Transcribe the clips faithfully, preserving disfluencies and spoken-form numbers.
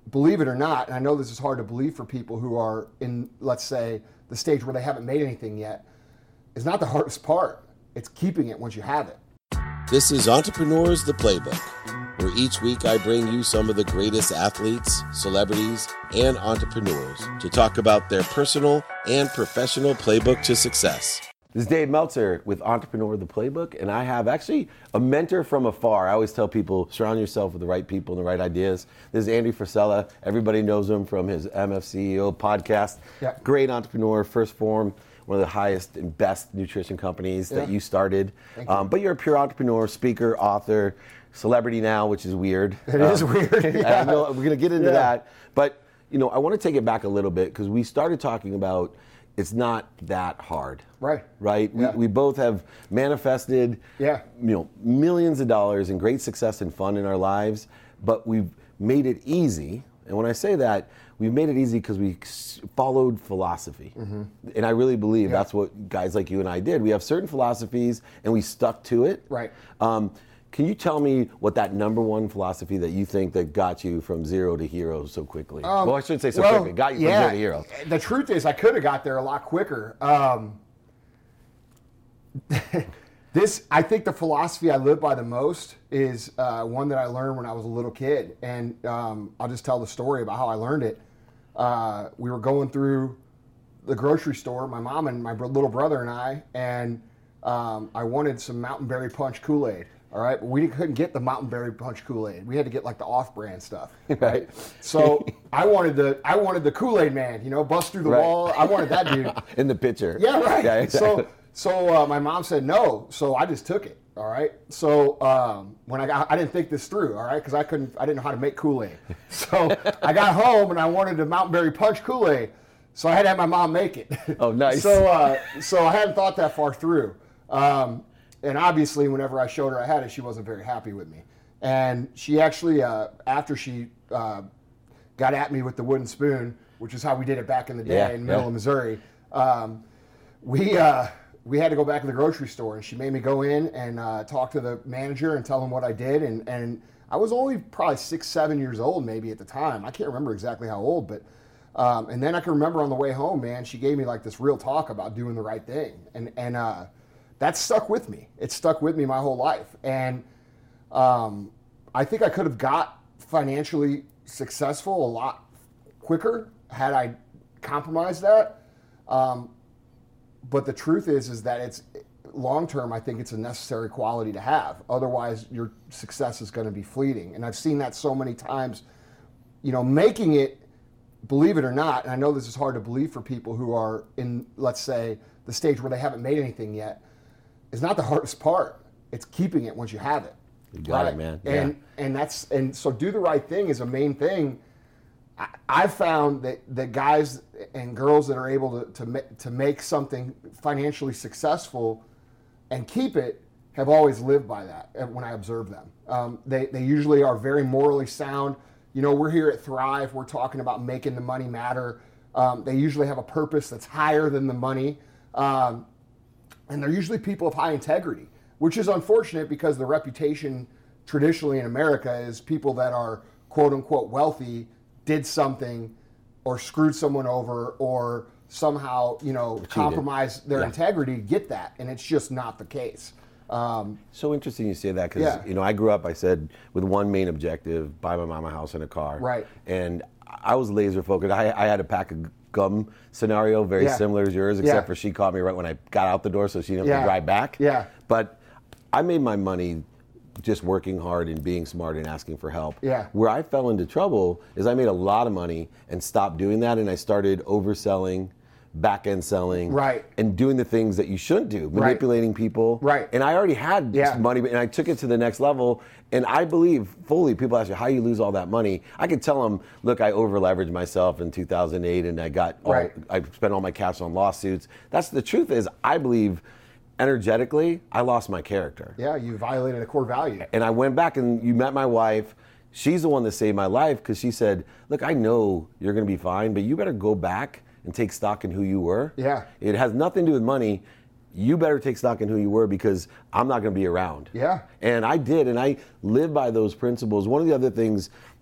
believe it or not, and I know this is hard to believe for people who are in, let's say, the stage where they haven't made anything yet, is not the hardest part. It's keeping it once you have it. This is Entrepreneurs, the Playbook, where each week I bring you some of the greatest athletes, celebrities, and entrepreneurs to talk about their personal and professional playbook to success. This is Dave Meltzer with Entrepreneur, the Playbook, and I have actually a mentor from afar. I always tell people, surround yourself with the right people and the right ideas. This is Andy Frisella. Everybody knows him from his M F C E O podcast. Yeah. Great entrepreneur, First Form, one of the highest and best nutrition companies that Yeah. you started. Thank you. Um, but you're a pure entrepreneur, speaker, author, celebrity now, which is weird. It is weird. Yeah. I know, we're going to get into Yeah. that. But, you know, I want to take it back a little bit because we started talking about it's not that hard. Right. Right? Yeah. We, we both have manifested Yeah. you know, millions of dollars and great success and fun in our lives, but we've made it easy. And when I say that, we've made it easy because we s- followed philosophy. Mm-hmm. And I really believe Yeah. that's what guys like you and I did. We have certain philosophies and we stuck to it. Right. Um, can you tell me what that number one philosophy that you think that got you from zero to hero so quickly? Um, well, I shouldn't say so well, quickly. Got you yeah, from zero to hero. The truth is, I could have got there a lot quicker. Um, this, I think, the philosophy I live by the most is uh, one that I learned when I was a little kid, and um, I'll just tell the story about how I learned it. Uh, we were going through the grocery store, my mom and my br- little brother and I, and um, I wanted some Mountain Berry Punch Kool-Aid. All right, but we couldn't get the Mountain Berry Punch Kool-Aid. We had to get like the off-brand stuff, right? So I wanted the I wanted the Kool-Aid man, you know, bust through the Right. wall. I wanted that dude. In the picture. Yeah, right. Yeah, exactly. So so uh, my mom said no, so I just took it. All right. So um, when I got, I didn't think this through. All right, because I couldn't, I didn't know how to make Kool-Aid. So I got home and I wanted the Mountain Berry Punch Kool-Aid, so I had to have my mom make it. Oh, nice. So uh, so I hadn't thought that far through. Um, And obviously, whenever I showed her I had it, she wasn't very happy with me. And she actually, uh, after she uh, got at me with the wooden spoon, which is how we did it back in the day Yeah, in the middle yeah. of Missouri, um, we uh, we had to go back to the grocery store, and she made me go in and uh, talk to the manager and tell him what I did. And, and I was only probably six, seven years old maybe at the time. I can't remember exactly how old, but um, and then I can remember on the way home, man, she gave me like this real talk about doing the right thing, and and. Uh, That stuck with me. It stuck with me my whole life. And um, I think I could have got financially successful a lot quicker had I compromised that. Um, but the truth is, is that it's long term, I think it's a necessary quality to have. Otherwise, your success is going to be fleeting. And I've seen that so many times. You know, making it, believe it or not, and I know this is hard to believe for people who are in, let's say, the stage where they haven't made anything yet, is not the hardest part. It's keeping it once you have it. You got it, man. And Yeah. and that's and so do the right thing is a main thing. I, I've found that that guys and girls that are able to to, ma- to make something financially successful and keep it have always lived by that. uh, When I observe them, um, they they usually are very morally sound. You know, we're here at Thrive. We're talking about making the money matter. Um, they usually have a purpose that's higher than the money. Um, And they're usually people of high integrity, which is unfortunate because the reputation traditionally in America is people that are quote unquote wealthy did something or screwed someone over or somehow, you know, compromised their Yeah. integrity to get that. And it's just not the case. Um, So interesting you say that because, Yeah. you know, I grew up, I said, with one main objective, buy my mom a house and a car. Right. And I was laser focused. I, I had a pack of gum scenario, very Yeah. similar as yours, except Yeah. for she caught me right when I got out the door so she didn't have Yeah. to drive back. Yeah. But I made my money just working hard and being smart and asking for help. Yeah. Where I fell into trouble is I made a lot of money and stopped doing that, and I started overselling, back-end selling, Right. and doing the things that you shouldn't do, manipulating people. Right. And I already had Yeah. money, and I took it to the next level. And I believe fully, people ask you, how you lose all that money? I could tell them, look, I over-leveraged myself in two thousand eight, and I got all, Right. I spent all my cash on lawsuits. That's the truth is, I believe, energetically, I lost my character. yeah, you violated a core value. And I went back, and you met my wife. She's the one that saved my life because she said, look, I know you're going to be fine, but you better go back and take stock in who you were. Yeah. It has nothing to do with money. You better take stock in who you were because I'm not going to be around. Yeah. And I did, and I live by those principles. One of the other things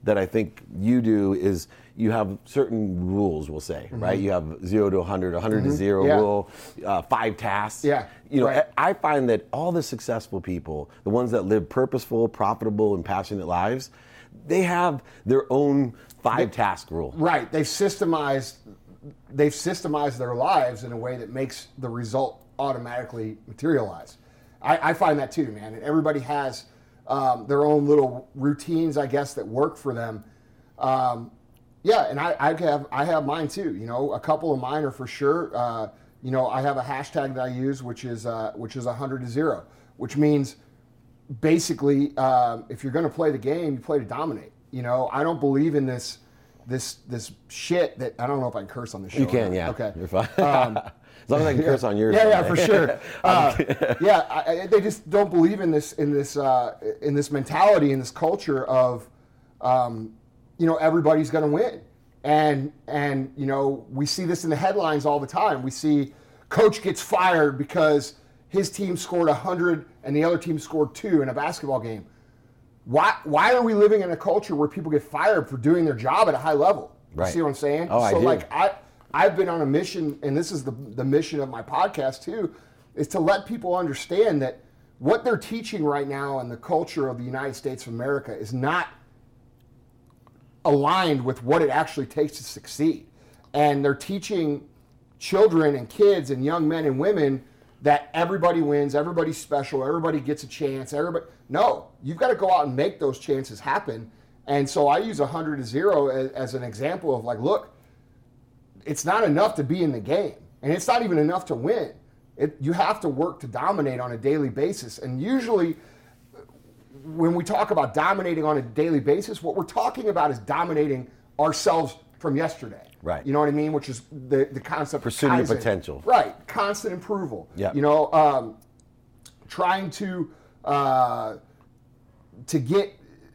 that I think you do is you have certain rules, we'll say, mm-hmm. right? You have zero to one hundred, one hundred mm-hmm. to zero yeah. rule, uh, five tasks. Yeah. You know, right. I find that all the successful people, the ones that live purposeful, profitable, and passionate lives, they have their own five they, task rule. Right. They've systemized, they've systemized their lives in a way that makes the result automatically materialize. I, I find that too, man. And everybody has um, their own little routines, I guess, that work for them. Um, yeah, and I, I have I have mine too. You know, a couple of mine are for sure. Uh, you know, I have a hashtag that I use, which is uh, which is one hundred to zero, which means basically, um, if you're going to play the game, you play to dominate. You know, I don't believe in this this this shit that I don't know if I can curse on this show. You can, yeah. Okay, you're fine. Um, as long as I can curse on yours. Yeah, yeah, for sure. Uh, yeah, I, I, they just don't believe in this in this uh, in this mentality, in this culture of, um, you know, everybody's going to win, and and you know we see this in the headlines all the time. We see coach gets fired because his team scored one hundred and the other team scored two in a basketball game. Why why are we living in a culture where people get fired for doing their job at a high level? Right. You see what I'm saying? Oh, so I do. like I. I've been on a mission, and this is the, the mission of my podcast too, is to let people understand that what they're teaching right now in the culture of the United States of America is not aligned with what it actually takes to succeed. And they're teaching children and kids and young men and women that everybody wins, everybody's special, everybody gets a chance, everybody. No, you've got to go out and make those chances happen. And so I use one hundred to zero as, as an example of like, look, it's not enough to be in the game, and it's not even enough to win. It, you have to work to dominate on a daily basis. And usually when we talk about dominating on a daily basis, what we're talking about is dominating ourselves from yesterday. Right. You know what I mean? Which is the, the concept Pursuing of your Kaizen. potential. Right. Constant approval. Yeah. You know, um, trying to uh, to get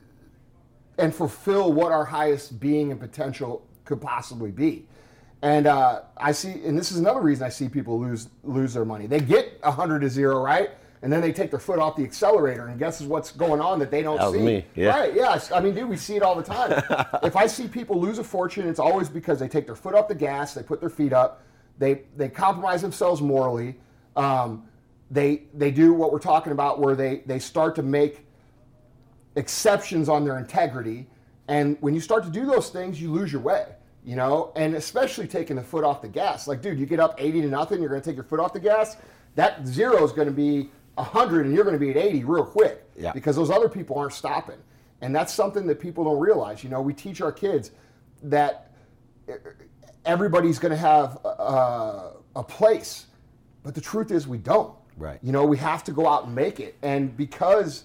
and fulfill what our highest being and potential could possibly be. And uh, I see, and this is another reason I see people lose lose their money. They get one hundred to zero, right? And then they take their foot off the accelerator, and guess what's going on that they don't that was see? me. Yeah. Right, yeah. I mean, dude, we see it all the time. If I see people lose a fortune, it's always because they take their foot off the gas, they put their feet up, they they compromise themselves morally, um, they they do what we're talking about where they, they start to make exceptions on their integrity, and when you start to do those things, you lose your way. You know, and especially taking the foot off the gas. Like, dude, you get up eighty to nothing, you're going to take your foot off the gas. That zero is going to be one hundred, and you're going to be at eighty real quick. Yeah. Because those other people aren't stopping. And that's something that people don't realize. You know, we teach our kids that everybody's going to have a, a place, but the truth is we don't. Right. You know, we have to go out and make it. And because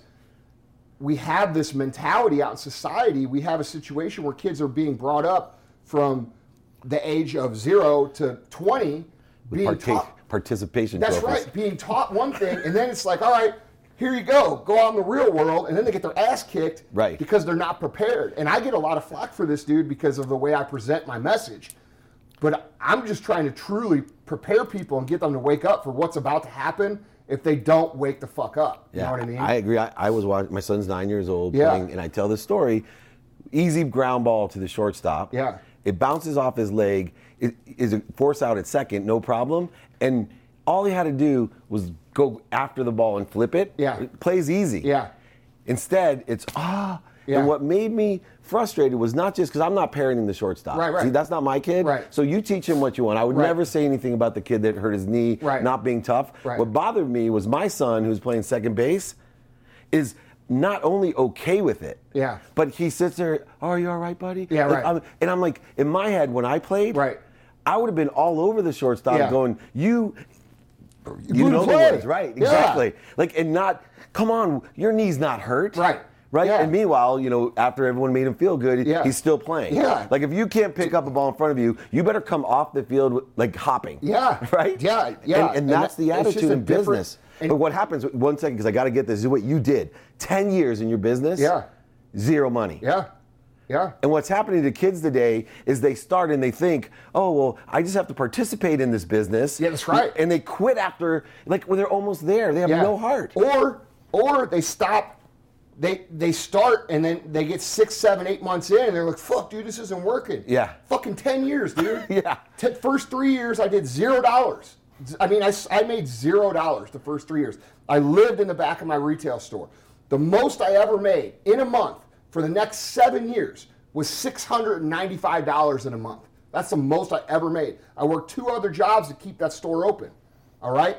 we have this mentality out in society, we have a situation where kids are being brought up from the age of zero to twenty, With being partic- taught participation. That's trophies. right, being taught one thing, and then it's like, all right, here you go, go out in the real world, and then they get their ass kicked, right? Because they're not prepared. And I get a lot of flack for this, dude, because of the way I present my message. But I'm just trying to truly prepare people and get them to wake up for what's about to happen if they don't wake the fuck up. You yeah, know what I mean? I agree. I, I was watching. My son's nine years old, yeah. playing, and I tell this story. Easy ground ball to the shortstop. Yeah. It bounces off his leg. It is a force out at second, no problem. And all he had to do was go after the ball and flip it. Yeah. It plays easy. Yeah. Instead, it's ah. Yeah. And what made me frustrated was not just because I'm not parenting the shortstop. Right, right. See, that's not my kid. Right. So you teach him what you want. I would Right. never say anything about the kid that hurt his knee Right. not being tough. Right. What bothered me was my son, who's playing second base, is not only okay with it, yeah, but he sits there, oh, are you all right, buddy? Yeah, Like, right. I'm, and I'm like, in my head, when I played, right. I would have been all over the shortstop Yeah. going, you, you, You know the play. words, right? Yeah. Exactly. Like, and not, come on, your knee's not hurt. Right. Right? Yeah. And meanwhile, you know, after everyone made him feel good, Yeah. he's still playing. Yeah. Like, if you can't pick up a ball in front of you, you better come off the field with, like hopping. Yeah. Right? Yeah, yeah. And, and And that's that- the it's just attitude a in different- business. and- But what happens, one second, because I got to get this, is what you did. ten years in your business, Yeah. zero money. Yeah. Yeah. And what's happening to kids today is they start and they think, oh, well, I just have to participate in this business. Yeah, that's right. And they quit after, like, when they're almost there. They have Yeah. no heart. Or, or they stop they they start and then they get six, seven, eight months in, and they're like, "Fuck, dude, this isn't working." Yeah. Fucking ten years, dude. Yeah. T- first three years, I did zero dollars. I mean, I, I made zero dollars the first three years. I lived in the back of my retail store. The most I ever made in a month for the next seven years was six hundred ninety-five dollars in a month. That's the most I ever made. I worked two other jobs to keep that store open. All right?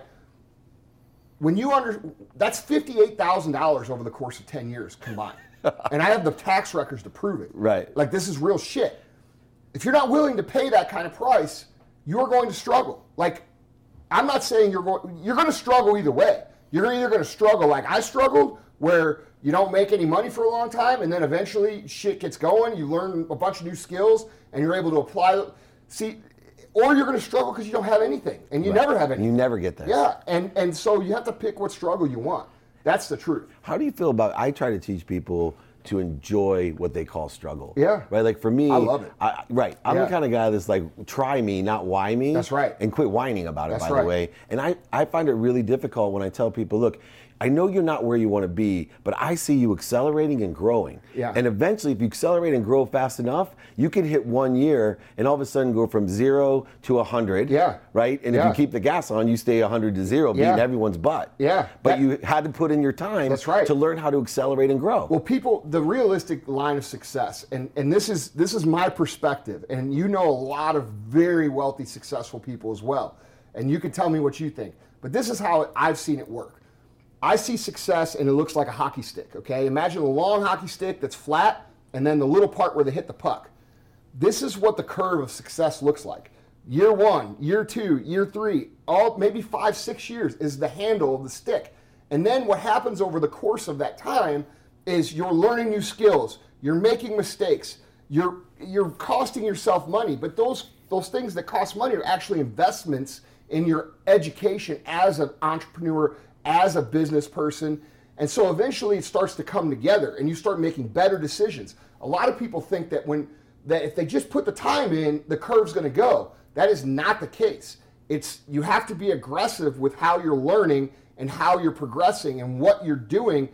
When you under, that's fifty-eight thousand dollars over the course of ten years combined. And I have the tax records to prove it. Right. Like, this is real shit. If you're not willing to pay that kind of price, you're going to struggle. Like, I'm not saying you're going, you're going to struggle either way. You're either going to struggle like I struggled, where you don't make any money for a long time, and then eventually shit gets going, you learn a bunch of new skills, and you're able to apply them. See, or you're going to struggle because you don't have anything, and you Right. never have anything. You never get that. Yeah, and, and so you have to pick what struggle you want. That's the truth. How do you feel about, I try to teach people to enjoy what they call struggle. Yeah. Right? Like for me, I love it. I, right. I'm Yeah. the kind of guy that's like, try me, not why me. That's right. And quit whining about it, That's by right. the way. And I, I find it really difficult when I tell people, look, I know you're not where you want to be, but I see you accelerating and growing. Yeah. And eventually, if you accelerate and grow fast enough, you can hit one year and all of a sudden go from zero to a hundred. Yeah. Right? And Yeah. if you keep the gas on, you stay a hundred to zero, beating Yeah. everyone's butt. Yeah. But That- you had to put in your time That's right. to learn how to accelerate and grow. Well, people, the realistic line of success, and, and this is this is my perspective, and you know a lot of very wealthy, successful people as well, and you can tell me what you think. But this is how I've seen it work. I see success, and it looks like a hockey stick. Okay, imagine a long hockey stick that's flat, and then the little part where they hit the puck. This is what the curve of success looks like. Year one, year two, year three, all maybe five, six years is the handle of the stick. And then what happens over the course of that time is you're learning new skills, you're making mistakes, you're you're costing yourself money, but those those things that cost money are actually investments in your education as an entrepreneur, as a business person. And so eventually it starts to come together and you start making better decisions. A lot of people think that when that if they just put the time in, the curve's going to go. That is not the case. It's you have to be aggressive with how you're learning and how you're progressing and what you're doing,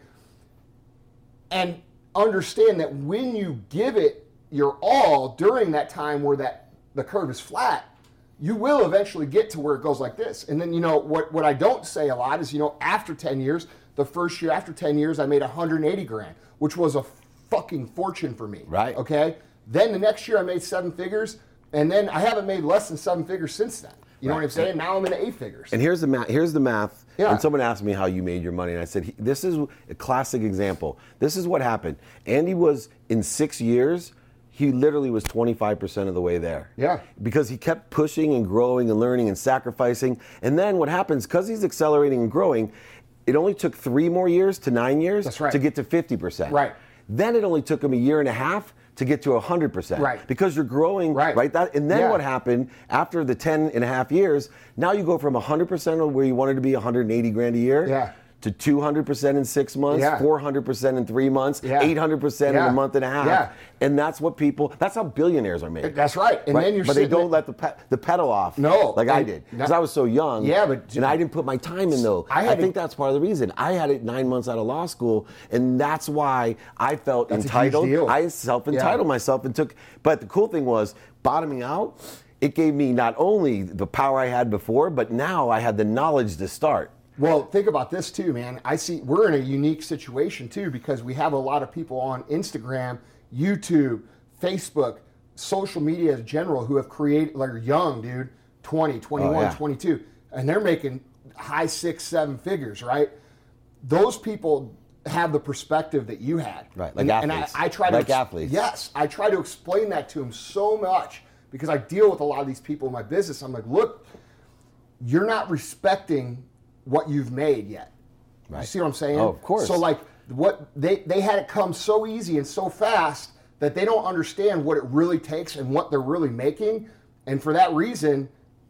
and understand that when you give it your all during that time where that the curve is flat, you will eventually get to where it goes like this. And then, you know, what, what I don't say a lot is, you know, after ten years, the first year after ten years, I made one hundred eighty grand, which was a fucking fortune for me. Right. Okay. Then the next year I made seven figures, and then I haven't made less than seven figures since then. You know Right. what I'm saying? Now I'm in eight figures. And here's the math. Here's the math. Yeah. And someone asked me how you made your money, and I said, he- "This is a classic example. This is what happened. Andy was in six years. He literally was twenty-five percent of the way there. Yeah. Because he kept pushing and growing and learning and sacrificing. And then what happens? Because he's accelerating and growing, it only took three more years to nine years That's right. to get to fifty percent. Right. Then it only took him a year and a half to get to one hundred percent. Right. Because you're growing, Right. right? That, and then Yeah. what happened after the ten and a half years, now you go from one hundred percent of where you wanted to be, one hundred eighty grand a year, Yeah. to two hundred percent in six months, Yeah. four hundred percent in three months, Yeah. eight hundred percent in Yeah. a month and a half. Yeah. And that's what people, that's how billionaires are made. That's right. And then you're But they sitting don't there- let the pe- the pedal off. No. Like I And did. that- Because I was so young. Yeah, but- And I didn't put my time in though. I I, had to- think that's part of the reason. I had it nine months out of law school, and that's why I felt That's a huge entitled. deal. I self-entitled Yeah. myself and took, but the cool thing was, bottoming out, it gave me not only the power I had before, but now I had the knowledge to start. Well, think about this too, man. I see we're in a unique situation too because we have a lot of people on Instagram, YouTube, Facebook, social media in general who have created, like, are young, dude, twenty, twenty-one, Oh, yeah. twenty-two, and they're making high six, seven figures, right? Those people have the perspective that you had. Right, like and, athletes. And I, I try Like to, athletes. Yes, I try to explain that to them so much because I deal with a lot of these people in my business. I'm like, look, you're not respecting what you've made yet. You Right. see what I'm saying? Oh, of course. So like what they they had it come so easy and so fast that they don't understand what it really takes and what they're really making. And for that reason,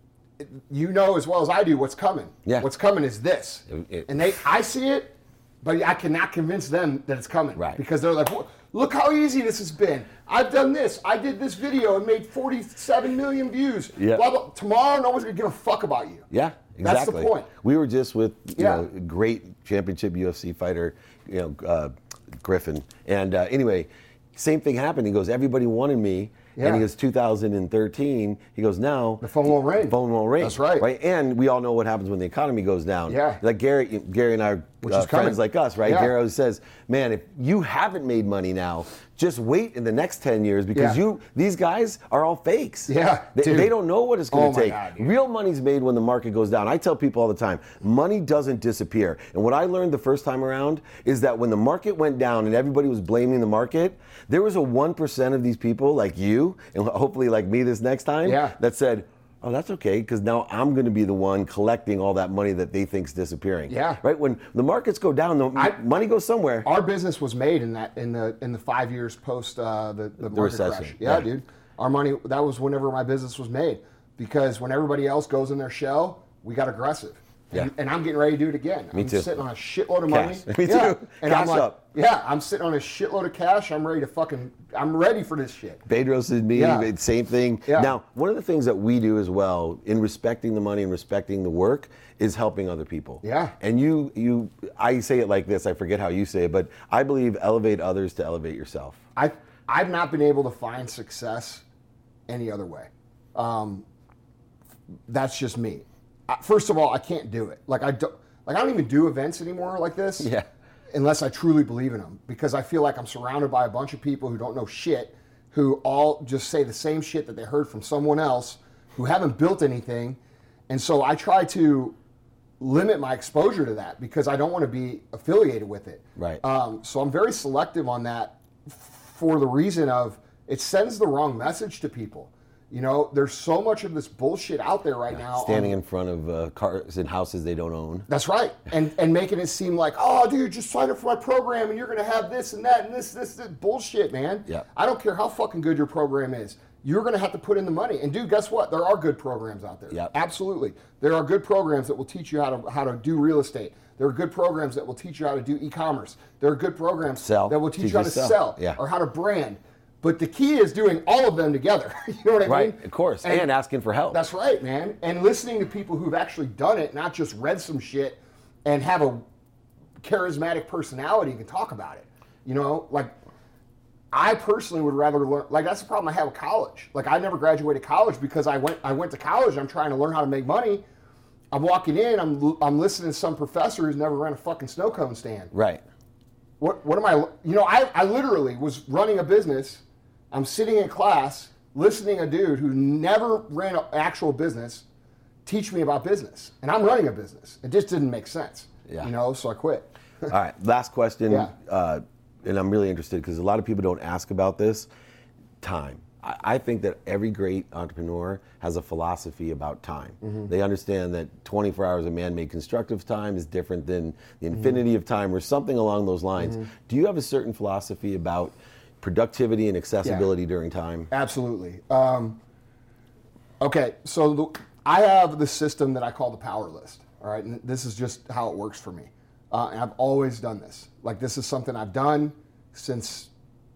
you know as well as I do what's coming. Yeah. What's coming is this. It- it- and they I see it, but I cannot convince them that it's coming. Right. Because they're like, "Wha- look how easy this has been. I've done this. I did this video and made forty-seven million views. Yeah. Blah, blah. Tomorrow, no one's going to give a fuck about you. Yeah, That's the exactly. point. We were just with you Yeah. know, great championship U F C fighter, you know, uh, Griffin. And uh, anyway, same thing happened. He goes, everybody wanted me. Yeah. And he goes, two thousand thirteen, he goes, now the phone won't ring. The phone won't ring. That's right. Right. And we all know what happens when the economy goes down. Yeah. Like Gary, Gary and I are Which uh, is coming. friends like us, right? Yeah. Gary always says, man, if you haven't made money now, just wait in the next ten years because Yeah. you these guys are all fakes. Yeah, They, dude. they don't know what it's going Oh to my take. God, dude. Real money's made when the market goes down. I tell people all the time, money doesn't disappear. And what I learned the first time around is that when the market went down and everybody was blaming the market, there was a one percent of these people like you, and hopefully like me this next time, Yeah. that said, oh, that's okay, because now I'm going to be the one collecting all that money that they think's disappearing. Yeah. Right? When the markets go down, the I- money goes somewhere. Our business was made in that in the in the five years post uh, the the, market recession. crash. Yeah, Yeah. dude. Our money, that was whenever my business was made, because when everybody else goes in their shell, we got aggressive. And, Yeah. and I'm getting ready to do it again. Me I'm too. sitting on a shitload of money. Cash. Me yeah. too. And Cash I'm like, up. yeah, I'm sitting on a shitload of cash. I'm ready to fucking, I'm ready for this shit. Bedros is me, Yeah. same thing. Yeah. Now, one of the things that we do as well, in respecting the money and respecting the work, is helping other people. Yeah. And you, you, I say it like this, I forget how you say it, but I believe elevate others to elevate yourself. I, I've not been able to find success any other way. Um, that's just me. I, first of all, I can't do it. Like I don't, like I don't even do events anymore like this. Yeah. Unless I truly believe in them, because I feel like I'm surrounded by a bunch of people who don't know shit, who all just say the same shit that they heard from someone else, who haven't built anything, and so I try to limit my exposure to that because I don't want to be affiliated with it. Right. Um, so I'm very selective on that for the reason of it sends the wrong message to people. You know, there's so much of this bullshit out there right now. Standing on- in front of uh, cars and houses they don't own. That's right. And and making it seem like, oh, dude, just sign up for my program and you're going to have this and that and this, this, this. Bullshit, man. Yeah. I don't care how fucking good your program is. You're going to have to put in the money. And dude, guess what? There are good programs out there. Yep. Absolutely. There are good programs that will teach you how to how to do real estate. There are good programs that will teach you how to do e-commerce. There are good programs Sell. that will teach Teach you how you to to sell, sell. Yeah. or how to brand. But the key is doing all of them together. You know what I Right, mean? of course. And, asking for help. That's right, man. And listening to people who've actually done it, not just read some shit and have a charismatic personality and can talk about it. You know, like I personally would rather learn. Like that's the problem I have with college. Like I never graduated college because I went. I went to college. I'm trying to learn how to make money. I'm walking in. I'm I'm listening to some professor who's never ran a fucking snow cone stand. Right. What what am I? You know, I I literally was running a business. I'm sitting in class listening to a dude who never ran an actual business teach me about business, and I'm running a business. It just didn't make sense. Yeah. You know, so I quit. All right, last question, Yeah. uh, and I'm really interested because a lot of people don't ask about this. Time. I, I think that every great entrepreneur has a philosophy about time. Mm-hmm. They understand that twenty-four hours of man-made constructive time is different than the infinity Mm-hmm. of time or something along those lines. Do you have a certain philosophy about productivity and accessibility during time? Absolutely. Um, okay, so the, I have the system that I call the power list. All right, and this is just how it works for me. Uh, and I've always done this. Like this is something I've done since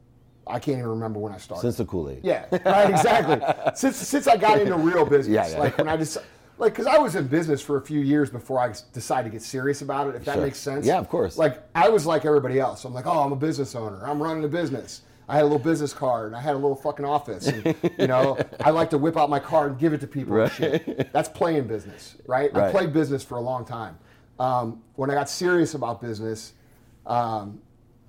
I can't even remember when I started. Since the Kool-Aid. Yeah, right, exactly. since since I got into real business, Yeah, yeah. like when I just like because I was in business for a few years before I decided to get serious about it. If that Sure. makes sense. Yeah, of course. Like I was like everybody else. I'm like, oh, I'm a business owner. I'm running a business. I had a little business card and I had a little fucking office. And, you know, I like to whip out my card and give it to people. Right. And shit. That's playing business, right? I Right. played business for a long time. Um, when I got serious about business, um,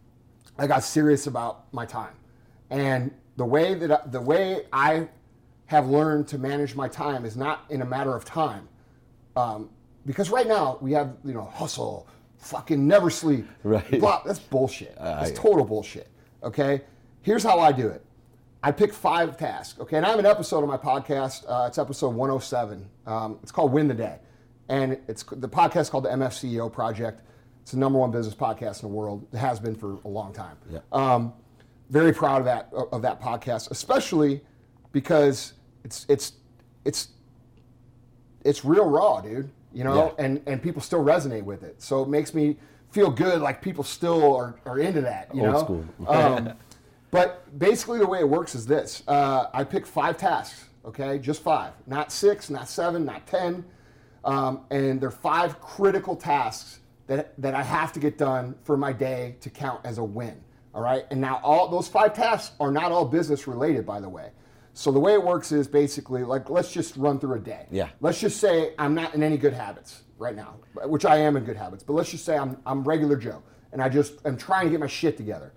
I got serious about my time, and the way that I, the way I have learned to manage my time is not in a matter of time, um, because right now we have you know hustle, fucking never sleep, Right. blah, that's bullshit. That's I- total bullshit. Okay, here's how I do it. I pick five tasks. Okay, and I have an episode of my podcast. Uh, it's episode one oh seven. Um, it's called Win the Day. And it's the podcast called the M F C E O Project. It's the number one business podcast in the world. It has been for a long time. Yeah. Um, very proud of that of that podcast, especially because it's it's it's it's real raw, dude. You know, Yeah. and and people still resonate with it. So it makes me feel good, like people still are, are into that. You Old know. school. um, but basically, the way it works is this: uh, I pick five tasks. Okay, just five, not six, not seven, not ten. Um, and they're five critical tasks that, that I have to get done for my day to count as a win. All right. And now all those five tasks are not all business related, by the way. So the way it works is basically like, let's just run through a day. Yeah. Let's just say I'm not in any good habits right now, which I am in good habits, but let's just say I'm, I'm regular Joe and I just am trying to get my shit together.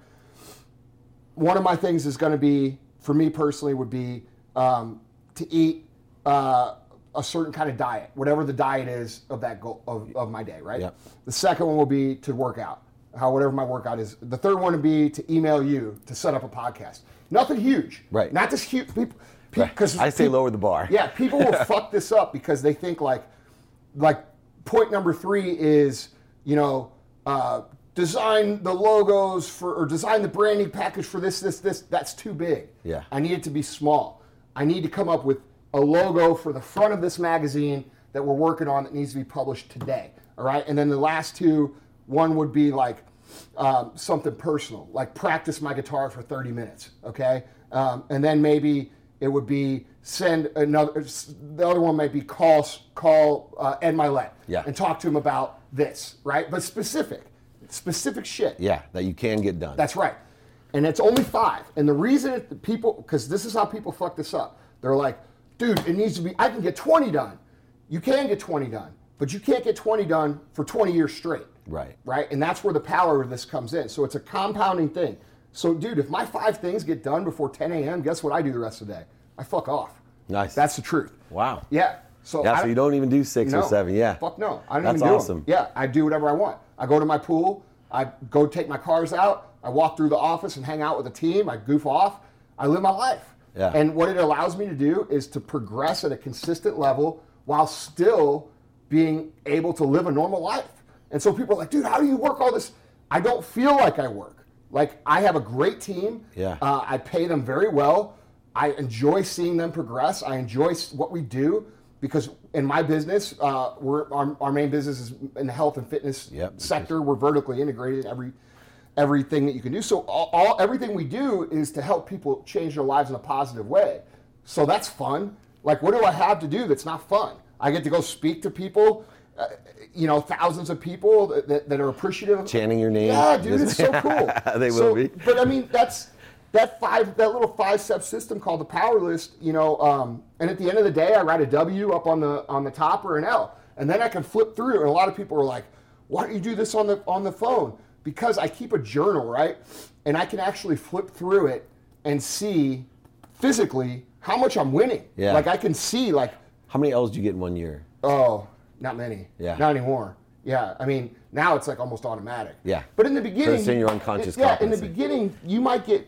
One of my things is going to be, for me personally, would be um, to eat uh, a certain kind of diet, whatever the diet is of that goal of, of my day, right? Yeah. The second one will be to work out, how whatever my workout is. The third one would be to email you to set up a podcast. Nothing huge, right? Not this huge. People, because right. I say people, lower the bar. Yeah, people will fuck this up because they think like, like point number three is you know uh, design the logos for or design the branding package for this, this, this. That's too big. Yeah. I need it to be small. I need to come up with a logo for the front of this magazine that we're working on that needs to be published today. All right, and then the last two, one would be like. Um, something personal, like practice my guitar for thirty minutes, okay? Um, and then maybe it would be send another, the other one might be call, call uh, Ed Milet yeah. and talk to him about this, right? But specific, specific shit. Yeah, that you can get done. That's right. And it's only five. And the reason it, people, because this is how people fuck this up. They're like, dude, it needs to be, I can get twenty done. You can get twenty done, but you can't get twenty done for twenty years straight. Right. Right? And that's where the power of this comes in. So it's a compounding thing. So, dude, if my five things get done before ten a.m., guess what I do the rest of the day? I fuck off. Nice. That's the truth. Wow. Yeah. So yeah, I, so you don't even do six no, or seven. Yeah. Fuck no. I don't That's even do awesome. them. Yeah, I do whatever I want. I go to my pool. I go take my cars out. I walk through the office and hang out with the team. I goof off. I live my life. Yeah. And what it allows me to do is to progress at a consistent level while still being able to live a normal life. And so people are like, dude, how do you work all this? I don't feel like I work. Like, I have a great team. Yeah. Uh, I pay them very well. I enjoy seeing them progress. I enjoy what we do because in my business, uh, we're our, our main business is in the health and fitness yep. sector. We're vertically integrated in every everything that you can do. So all, all everything we do is to help people change their lives in a positive way. So that's fun. Like, what do I have to do that's not fun? I get to go speak to people. Uh, you know, thousands of people that, that, that are appreciative. Chanting your name. Yeah, dude, it's so cool. They so, will be. But I mean, that's that five, that little five-step system called the Power List. You know, um, and at the end of the day, I write a W up on the on the top or an L, and then I can flip through. And a lot of people are like, "Why don't you do this on the on the phone?" Because I keep a journal, right? And I can actually flip through it and see physically how much I'm winning. Yeah. Like I can see, like, how many L's do you get in one year? Oh. Not many. Yeah. Not anymore. Yeah. I mean, now it's like almost automatic. Yeah. But in the beginning, it's in your unconscious yeah. In the competency. beginning, you might get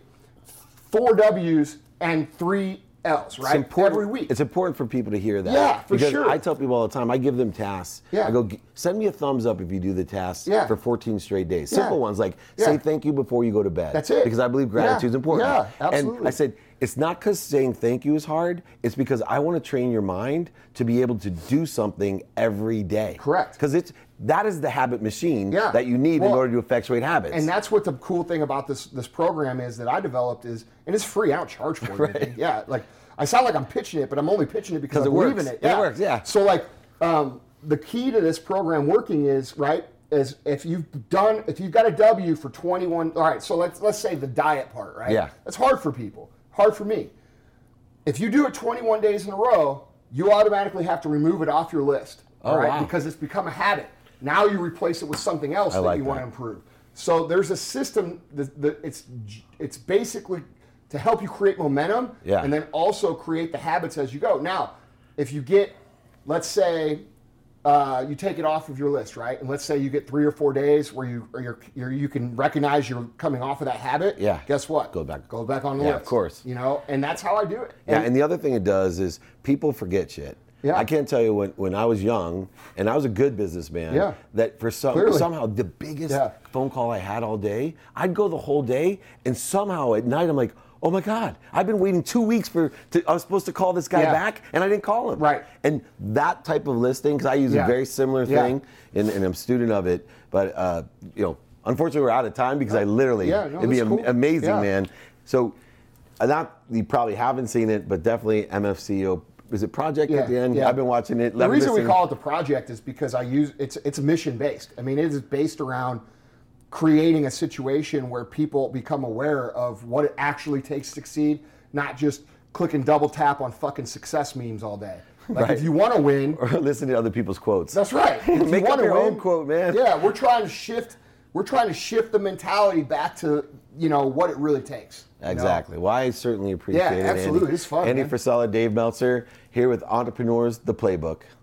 four W's and three L's, right? It's important, every week. It's important for people to hear that. Yeah, for because sure. I tell people all the time, I give them tasks. Yeah. I go, send me a thumbs up if you do the tasks Yeah. for fourteen straight days. Yeah. Simple ones like Yeah. say thank you before you go to bed. That's it. Because I believe gratitude is Yeah. important. Yeah, absolutely. And I said, it's not because saying thank you is hard. It's because I want to train your mind to be able to do something every day. Correct. Because it's that is the habit machine Yeah. that you need Well, in order to effectuate habits. And that's what the cool thing about this this program is that I developed is, and it's free. I don't charge for it. or anything. Yeah, like I sound like I'm pitching it, but I'm only pitching it because I it believe works. in it. It works, yeah. So like um, the key to this program working is right is if you've done if you've got a W for twenty-one. All right, so let's let's say the diet part, right? Yeah. That's hard for people. Hard for me. If you do it twenty-one days in a row, you automatically have to remove it off your list. All Oh, right, wow. because it's become a habit. Now you replace it with something else I that like you want that. to improve. So there's a system that, that it's it's basically to help you create momentum Yeah. and then also create the habits as you go. Now, if you get, let's say, uh, you take it off of your list, right? And let's say you get three or four days where you or you're, you're, you can recognize you're coming off of that habit. Yeah. Guess what? Go back. Go back on the Yeah, list. of course. You know, and that's how I do it. Yeah, and the other thing it does is people forget shit. Yeah. I can't tell you when, when I was young, and I was a good businessman, Yeah. that for some, Clearly. somehow the biggest Yeah. phone call I had all day, I'd go the whole day, and somehow at night I'm like, oh my God, I've been waiting two weeks for, to, I was supposed to call this guy Yeah. back, and I didn't call him. Right. And that type of listing, because I use Yeah. a very similar Yeah. thing, and, and I'm a student of it, but, uh, you know, unfortunately we're out of time because I literally, Yeah, no, it'd be that's am- cool. amazing, Yeah. man. So, uh, not you probably haven't seen it, but definitely M F C E O is it Project Yeah, at the end? yeah. I've been watching it. The I've reason we listened- call it the project is because I use it's it's mission based. I mean, it is based around creating a situation where people become aware of what it actually takes to succeed, not just click and double tap on fucking success memes all day. Like Right. if you want to win, or listen to other people's quotes. that's right. If you Make up wanna your win, own quote, man. Yeah, we're trying to shift. We're trying to shift the mentality back to you know what it really takes. you know? Exactly. Well, I certainly appreciate Yeah, it. absolutely. Andy. It's fun, Andy man. Frisella, Dave Meltzer, here with Entrepreneurs, the Playbook.